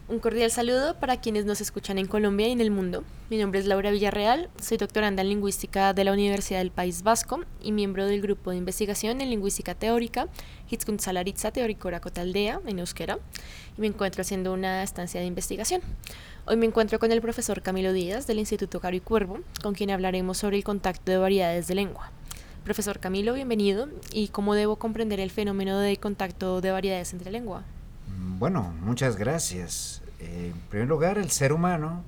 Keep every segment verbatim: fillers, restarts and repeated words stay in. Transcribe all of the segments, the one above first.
Un cordial saludo para quienes nos escuchan en Colombia y en el mundo. Mi nombre es Laura Villarreal, soy doctoranda en Lingüística de la Universidad del País Vasco y miembro del grupo de investigación en Lingüística Teórica Hizkuntzalaritza Teorikoa Taldea en euskera, y me encuentro haciendo una estancia de investigación. Hoy me encuentro con el profesor Camilo Díaz del Instituto Caro y Cuervo, con quien hablaremos sobre el contacto de variedades de lengua. Profesor Camilo, bienvenido. ¿Y cómo debo comprender el fenómeno de contacto de variedades entre lengua? Bueno, muchas gracias. Eh, en primer lugar, el ser humano,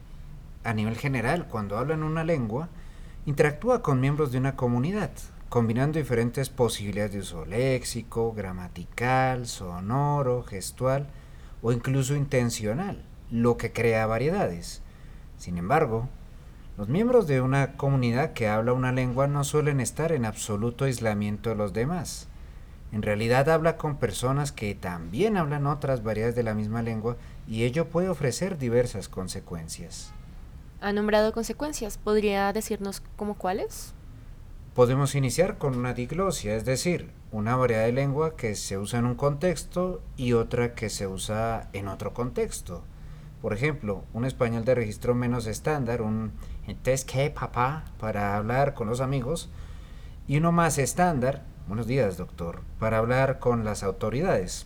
a nivel general, cuando habla en una lengua, interactúa con miembros de una comunidad, combinando diferentes posibilidades de uso léxico, gramatical, sonoro, gestual o incluso intencional, lo que crea variedades. Sin embargo, los miembros de una comunidad que habla una lengua no suelen estar en absoluto aislamiento de los demás. En realidad habla con personas que también hablan otras variedades de la misma lengua y ello puede ofrecer diversas consecuencias. ¿Ha nombrado consecuencias? ¿Podría decirnos cómo cuáles? Podemos iniciar con una diglosia, es decir, una variedad de lengua que se usa en un contexto y otra que se usa en otro contexto. Por ejemplo, un español de registro menos estándar, un ¿entonces qué, papá?, para hablar con los amigos, y uno más estándar, buenos días, doctor, para hablar con las autoridades.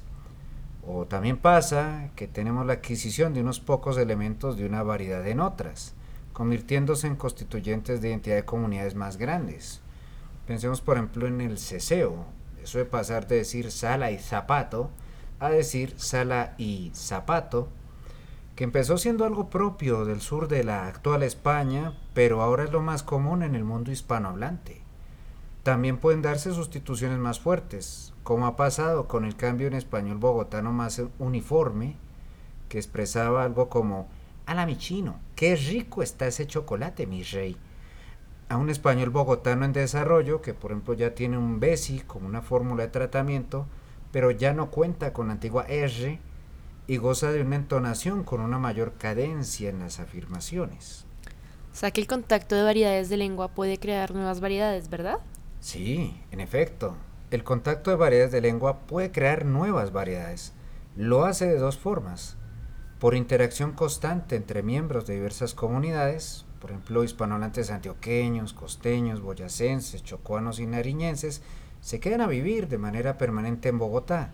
O también pasa que tenemos la adquisición de unos pocos elementos de una variedad en otras, convirtiéndose en constituyentes de identidad de comunidades más grandes. Pensemos, por ejemplo, en el ceseo, eso de pasar de decir sala y zapato a decir sala y zapato, que empezó siendo algo propio del sur de la actual España, pero ahora es lo más común en el mundo hispanohablante. También pueden darse sustituciones más fuertes, como ha pasado con el cambio en español bogotano más uniforme, que expresaba algo como «Ala mi chino, qué rico está ese chocolate, mi rey», a un español bogotano en desarrollo que, por ejemplo, ya tiene un BESI como una fórmula de tratamiento, pero ya no cuenta con la antigua R y goza de una entonación con una mayor cadencia en las afirmaciones. O sea que el contacto de variedades de lengua puede crear nuevas variedades, ¿verdad? Sí, en efecto, el contacto de variedades de lengua puede crear nuevas variedades. Lo hace de dos formas: por interacción constante entre miembros de diversas comunidades, por ejemplo, hispanohablantes antioqueños, costeños, boyacenses, chocuanos y nariñenses, se quedan a vivir de manera permanente en Bogotá,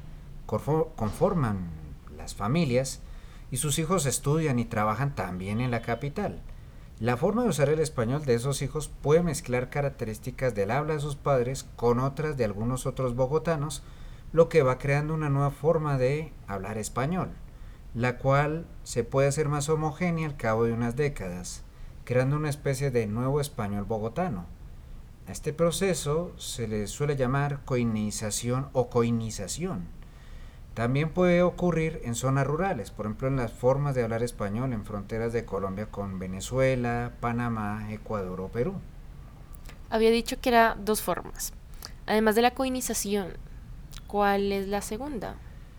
conforman las familias y sus hijos estudian y trabajan también en la capital. La forma de usar el español de esos hijos puede mezclar características del habla de sus padres con otras de algunos otros bogotanos, lo que va creando una nueva forma de hablar español, la cual se puede hacer más homogénea al cabo de unas décadas, creando una especie de nuevo español bogotano. A este proceso se le suele llamar coinización o coinización. También puede ocurrir en zonas rurales, por ejemplo en las formas de hablar español en fronteras de Colombia con Venezuela, Panamá, Ecuador o Perú. Había dicho que era dos formas. Además de la coinización, ¿cuál es la segunda?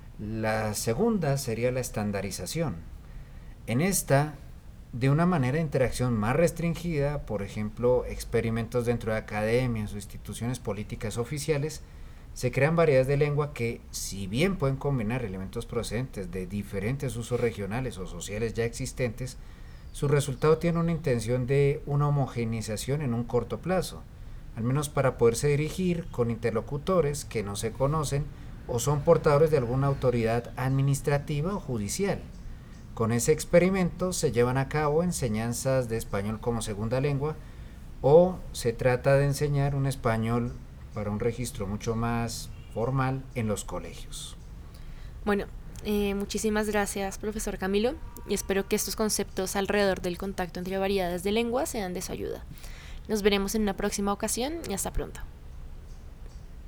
La segunda sería la estandarización. En esta, de una manera de interacción más restringida, por ejemplo, experimentos dentro de academias o instituciones políticas oficiales, se crean variedades de lengua que, si bien pueden combinar elementos procedentes de diferentes usos regionales o sociales ya existentes, su resultado tiene una intención de una homogeneización en un corto plazo, al menos para poderse dirigir con interlocutores que no se conocen o son portadores de alguna autoridad administrativa o judicial. Con ese experimento se llevan a cabo enseñanzas de español como segunda lengua, o se trata de enseñar un español para un registro mucho más formal en los colegios. Bueno, eh, muchísimas gracias, profesor Camilo, y espero que estos conceptos alrededor del contacto entre variedades de lengua sean de su ayuda. Nos veremos en una próxima ocasión y hasta pronto.